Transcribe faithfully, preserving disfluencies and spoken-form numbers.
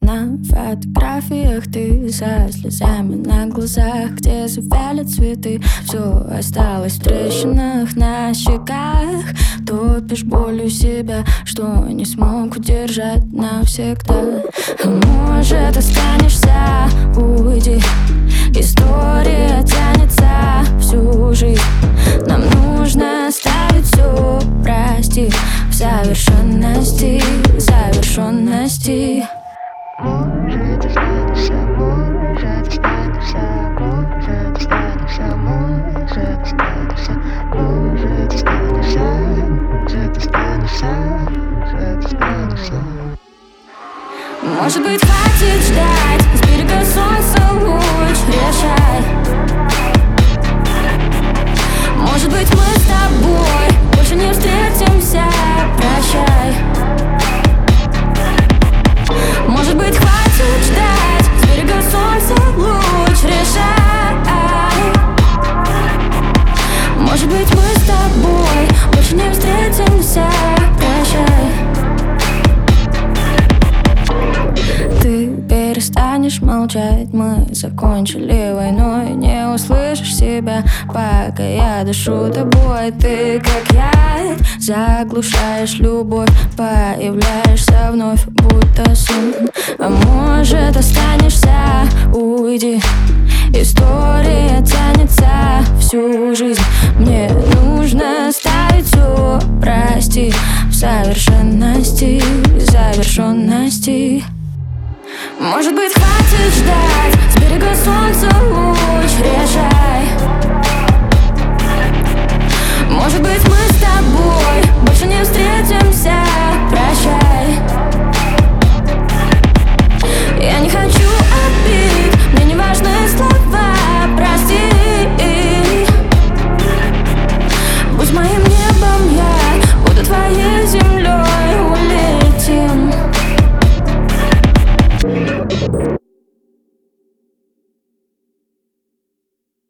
На фотографиях ты со слезами на глазах, где завяли цветы. Все осталось в трещинах на щеках. Топишь болью себя, что не смог удержать навсегда. А может, останешься, уйди. История тянется всю жизнь. Нам нужно оставить все, прости, в завершенности, завершенности. Может, останешься, может, останешься, может, останешься, может, останешься, может, останешься, может, останешься, может, останешься. Может быть, хватит ждать, с берега солнца луч, решай. Может быть, мы с тобой больше не встретимся, прощай. Может быть, хватит ждать, с берега солнца луч, решай. Может быть, мы с тобой больше не встретимся, прощай. Ты перестанешь молчать, мы закончили войной. Не услышишь себя, пока я дышу тобой. Ты как яд, заглушаешь любовь, появляешься вновь, будто сон. А может, останешься, уйди. История тянется всю жизнь. Мне нужно оставить все, прости, в завершенности, завершенности. Может быть, хватит ждать, с берега солнца луч, решай. Может быть, мы с тобой больше не встретимся,